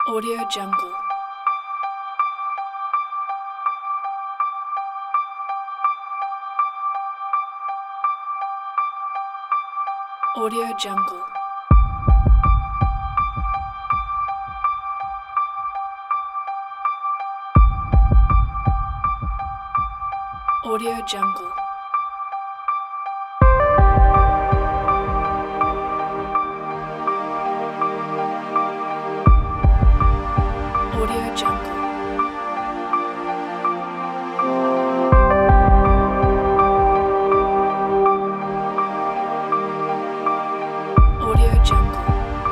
Audio Jungle. Audio Jungle. Audio Jungle. Audio Jungle. Audio Jungle.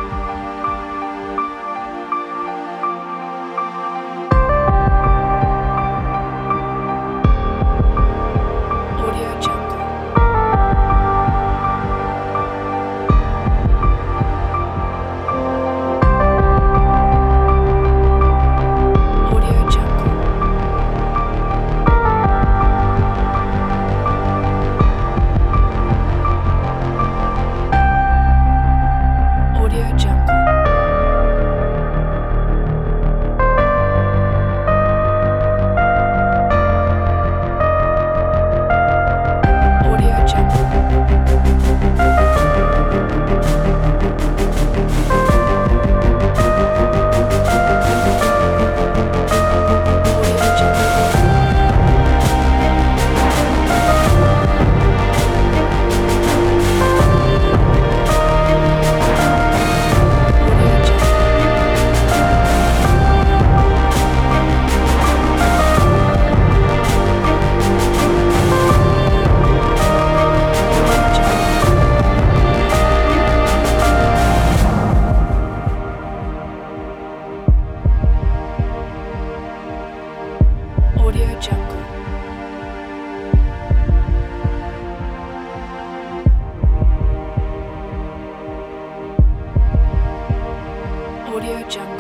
Audio Jungle. Audio Jungle. Audio Jungle. Audio Jungle. Audio Jungle. Audio Jungle. Audio Jungle. Audio Jungle. Audio Jungle.